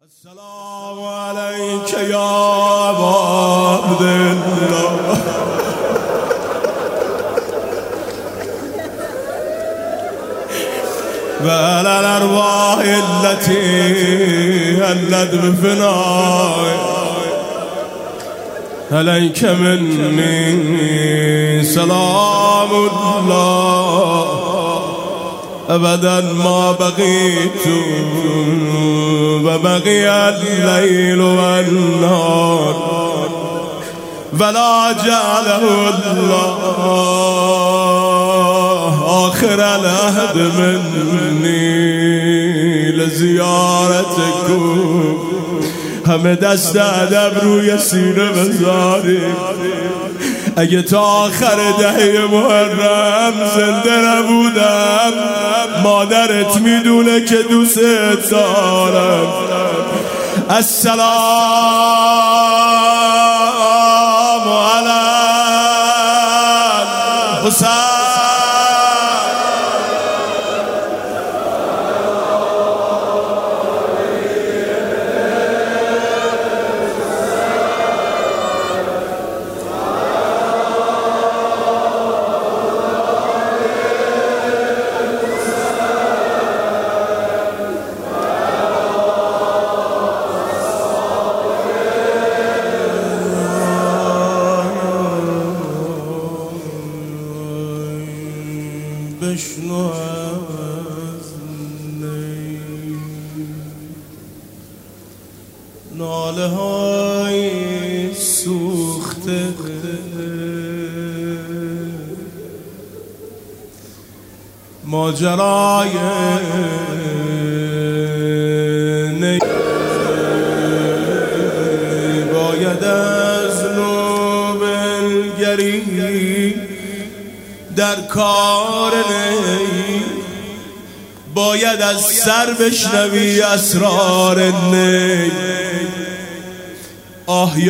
السلام عليك يا أبا عبد الله وعلى الأرواح التي هلت بفنائك عليك مني سلام الله أبدا ما بقيت وبقي الليل والنهار ولا جعله الله آخر العهد مني لزيارتكم. همه دست ادب روی سینه بذاریم. اگه تا آخر دهه محرم زنده نبودم مادرت میدونه که دوست دارم. السلام علی حسین. بشنو از نی ناله های سوخته ماجرای نی باید از نوبلگری در کار نی باید از سر بشنوی اسرار نی. آه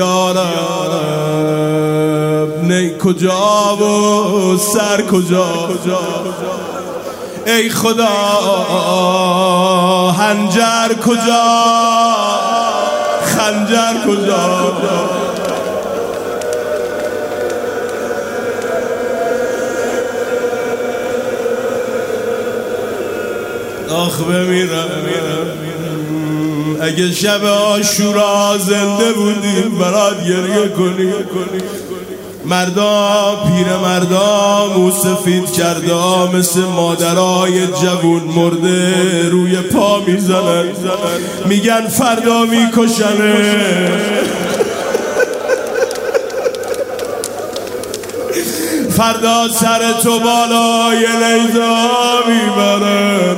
یارب نی کجا و سر کجا؟ ای خدا هنجر کجا خنجر کجا؟ آخ بمیرم اگه شب عاشورا زنده بودیم برات گریه کنیم. مردا پیر مردا موسفید کرده مثل مادرای جوون مرده روی پا میزنن میگن فردا میکشنه. فردا سر تو بالای نیزا میبرن.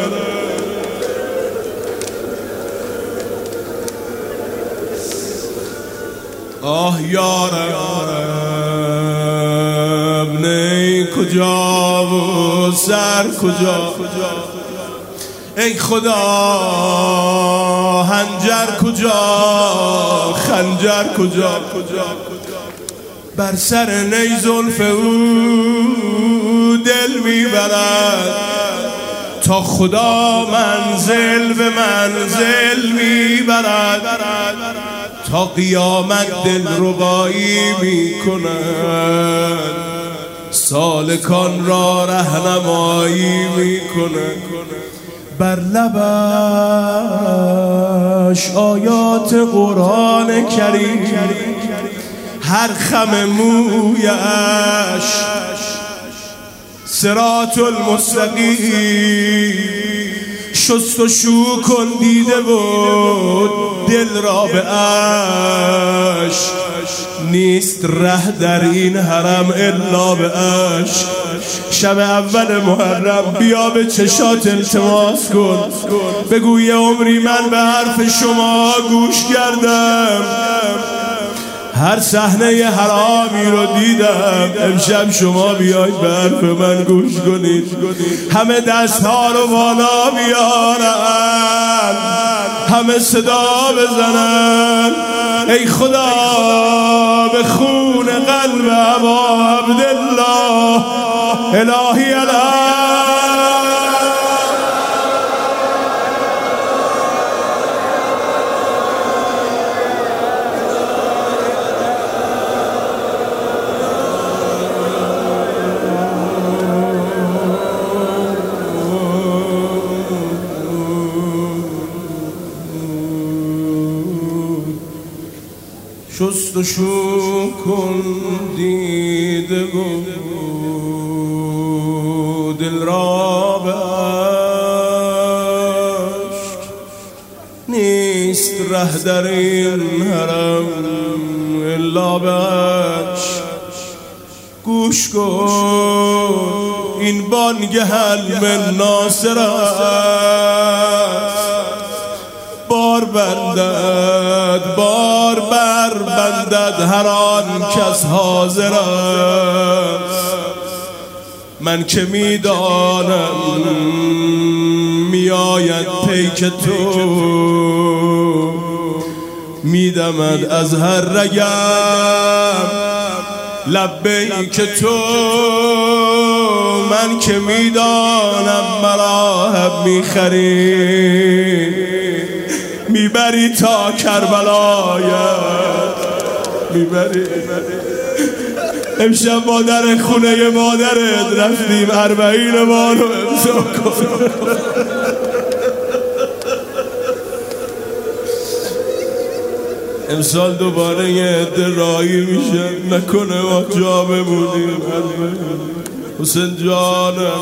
آه یارب نی کجا و سر کجا؟ ای خدا هنجر کجا خنجر کجا؟ بر سر نی زلف او دل میبرد تا خدا منزل به منزل میبرد. تا قیامت دلربایی میکند سالکان را رهنمایی میکند. بر لبش آیات قرآن کریم هر خم مویش صراط المستقیم. شست و شو کن دیده بود دل را به عشق نیست ره در این حرم الا به عشق. شب اول محرم بیا به چشات التماس کن بگوی عمری من به حرف شما گوش کردم. هر صحنه حرامی رو دیدم امشب شما بیاید به حرف من گوش کنید. همه دستها رو بالا بیارن همه صدا بزنن. ای خدا به خون قلب ابا عبدالله الهی الهی شست و شو کن دیده و دل را به عشق، نیست ره در این حرم الا به عشق. گوش کن این بانگ حلم ناصر است، بار بندد بار بر بندد هر آن کس حاضر است. من که میدانم میآید پیک تو، میدمد از هر رگم لبیک تو. من که میدانم مراهم میخری، میبری تا کربلایت میبری. امشب با در خونه مادرت رفتیم 40 ما رو امضا کن. امسال دوباره یه عده راهی میشه، نکنه ما جا بمونیم. حسین جانم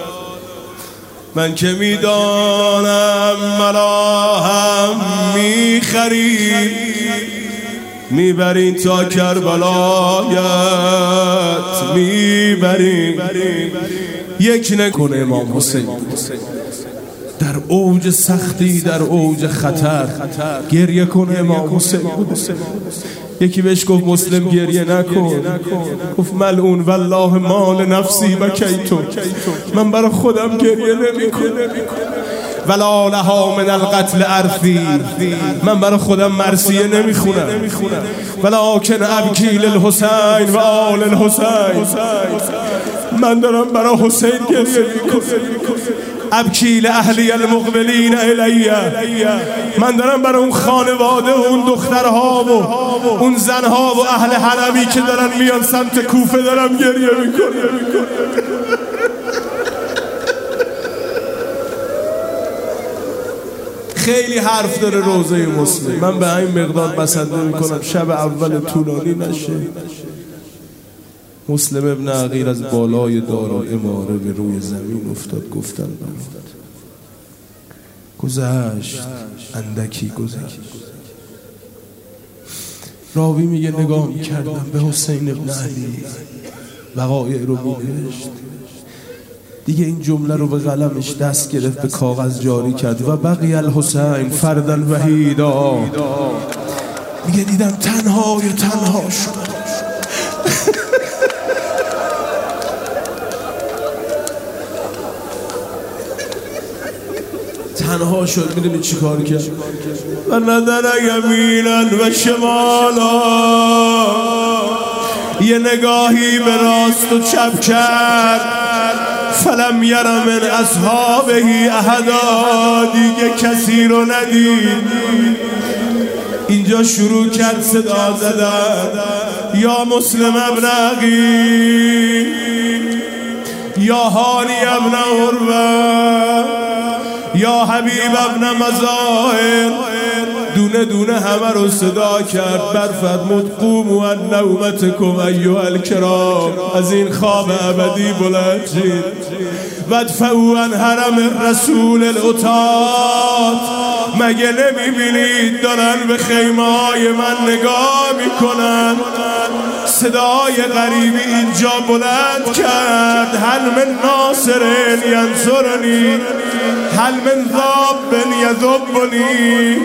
من که میدانم مراهم میخرید، میبرین تا کربلایت میبرین. یک نکنه امام حسین در اوج سختی، در اوج خطر گریه کنه امام حسین. یکی بهش گفت مسلم گریه نکن، گفت ملعون والله مال نفسی بکیتو، من برای خودم گریه نمیکنم. ولا لها من القتل عرفی، من برای خودم مرثیه نمیخونم. ولکن ابکی للحسین و آل الحسین، من دارم برای حسین گریه میکنم. ابکی لاهلی المقبلین الیه، من دارم برای اون خانواده و اون دخترها و اون زنها و اهل حرمی که دارن میان سمت کوفه دارم گریه میکنم. خیلی حرف داره روزه مسلم، من به این مقدار بسنده میکنم شب اول طولانی نشه. مسلم ابن عقیل از بالای دارالاماره به روی زمین افتاد، گفتن برات گذشت، اندکی گذشت. راوی میگه نگاه میکردم به حسین ابن علی، وقایع رو می‌نوشت. دیگه این جمله رو به قلمش دست گرفت، به کاغذ جاری کرد و بقی الحسین فردا وحیدا. میگه دیدم تنها شد. تنها شد. میدونی چی کار کرد؟ و نظر یمینا و شمالا، یه نگاهی به راست و چپ کرد. فلم یر من اصحابه احدا، دیگه کسی رو ندید. اینجا شروع کرد صدا زدن، یا مسلم ابن عقیل، یا هانی ابن عروه، یا حبیب ابن مظاهر. دونه دونه همه رو صدا کرد. برفرمود قوموا عن نومتکم ایها الکرام، از این خواب ابدی بلند شید. وادفعوا عن حرم رسول العتاد، مگه نمیبینید دارن به خیمه های من نگاه میکنن؟ صدای غریبی اینجا بلند کرد، هل من ناصر ینصرنی، هل من ذاب یذبنی.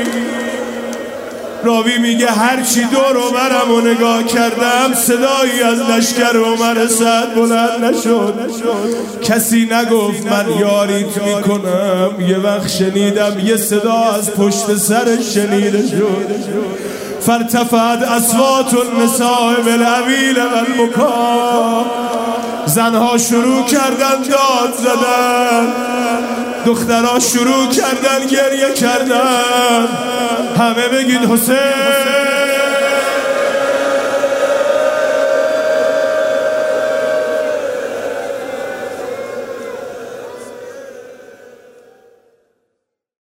راوی میگه هرچی دور و برم و نگاه کردم، صدایی از لشکر عمر سعد بلند نشد. کسی نگفت من یاریت میکنم. یه وقت شنیدم یه صدا از پشت سرش شنیده شد. فارتفعت اصوات النساء بالعویل والبکا، زنها شروع کردن داد زدن، دخترها شروع کردن گریه کردن. همه بگید حسین